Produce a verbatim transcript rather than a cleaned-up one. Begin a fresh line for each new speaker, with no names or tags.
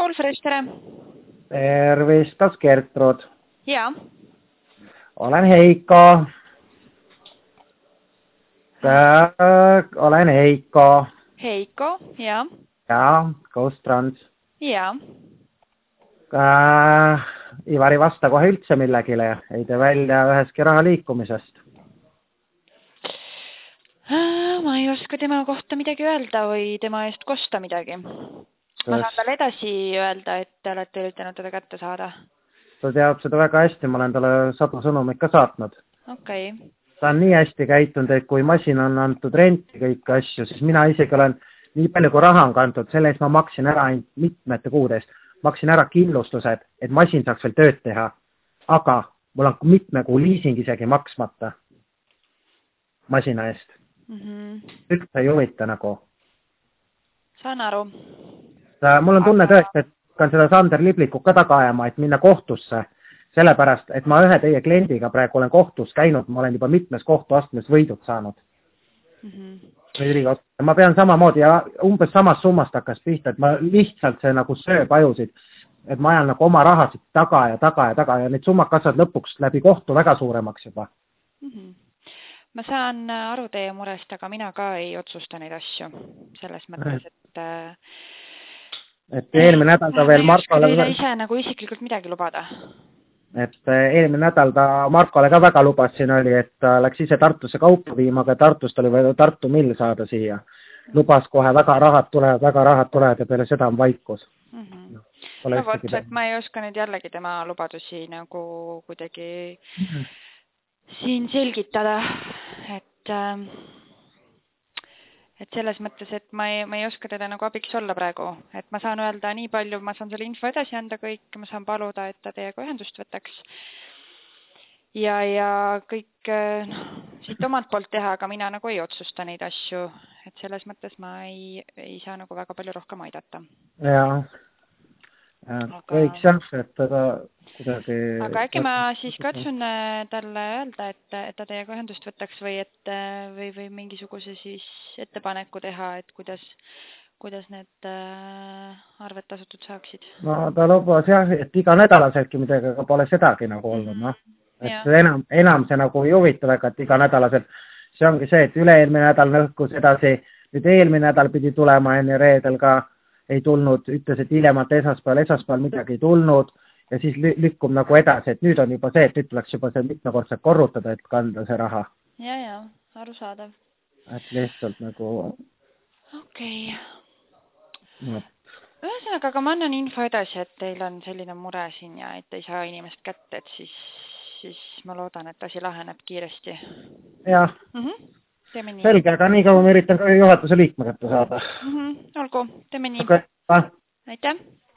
Paul Fresh, tere!
Tervist, kas Gertrud?
Jaa.
Olen Heiko. Tää, olen Heiko.
Heiko, jaa.
Jaa, Ghost Trans.
Jaa.
Äh, Ivari vasta kohe üldse millegile, ei tee välja üheski raha liikumisest.
Ma ei oska tema kohta midagi öelda või tema eest kosta midagi. Ma saan talle edasi öelda, et te olete üritanud teda kätte saada.
Ta teab seda väga hästi, ma olen talle sadu sõnumit ka saatnud.
Okei.
Ta on nii hästi käitunud, et kui masin on antud renti kõiki asju, siis mina isegi olen nii palju kui raha on kantud, selle eest ma maksin ära ainult mitmete kuudest. Maksin ära kindlustused, et masin saaks veel tööd teha. Aga mul on mitme kuu liising isegi maksmata masina eest.
Mm -hmm.
Üldse ei huvita nagu.
Saan aru.
Ta, mul on tunne Aga... tõesti, et kan seda Sander Liblikut ka taga ajama, et minna kohtusse. Sellepärast, et ma ühe teie kliendiga praegu olen kohtus käinud, ma olen juba mitmes kohtuastmes võidud saanud. Mm -hmm. Ma pean samamoodi ja umbes samast summast hakkas pihta, et ma lihtsalt see nagu sööb ajusid, et ma ajan nagu oma rahasid taga ja taga ja taga ja need summad kasvavad lõpuks läbi kohtu väga suuremaks juba.
Mm -hmm. Ma saan aru teie murest, aga mina ka ei otsusta neid asju. Selles mõttes, et...
Et eelmine nädal ta veel Markole...
Ma ei ise nagu isiklikult midagi lubada.
Et eelmine nädal ta Markole ka väga lubas siin oli, et ta läks ise Tartusse kaupa viima, aga Tartust oli või Tartu mill saada siia. Lubas kohe väga rahad tulevad, väga rahad tulevad ja peale seda on vaikus.
Mm -hmm. no, no vot, et ma ei oska nüüd jällegi tema lubadusi nagu kuidagi mm -hmm. siin selgitada, et, et selles mõttes, et ma ei, ma ei oska teda nagu abiks olla praegu, et ma saan öelda nii palju, ma saan selle info edasi anda kõik, ma saan paluda, et ta teiega ühendust võtaks ja, ja kõik no, siit omalt poolt teha, aga mina nagu ei otsusta neid asju, et selles mõttes ma ei, ei saa nagu väga palju rohkem aidata.
Jaa. Aga... kõik jah, et teda kuidagi...
Aga äkki ma siis katsun talle öelda, et, et ta teiega ühendust võtaks või, et, või, või mingisuguse siis ettepaneku teha, et kuidas, kuidas need äh, arved tasutud saaksid.
No ta lubas jah, et iga nädalaseltki midagi, aga pole sedagi nagu olnud, noh. Et ja. enam, enam see nagu ei huvita väga, et iga nädalaselt. See ongi see, et üle-eelmine nädal nõhkus edasi, nüüd eelmine nädal pidi tulema enne reedel ka, ei tulnud, ütles, et hiljemalt esmaspäeval, esmaspäeval midagi ei tulnud ja siis lükkub nagu edasi, et nüüd on juba see, et nüüd tuleks juba see mitmekordselt korrutada, et kanda see raha.
Ja, ja, arusaadav.
Et lihtsalt nagu...
Okei.
Okay. No.
Ühesõnaga, aga ma annan info edasi, et teil on selline mure siin ja et ei saa inimest kätte, et siis, siis ma loodan, et asi laheneb kiiresti.
Jah.
Mm -hmm. Teeme nii.
Selge, aga nii kaua ma üritan ka juhatuse liikme kätte saada.
Mm -hmm. Olgu, teeme nii.
Okay. Ah.
Aitäh!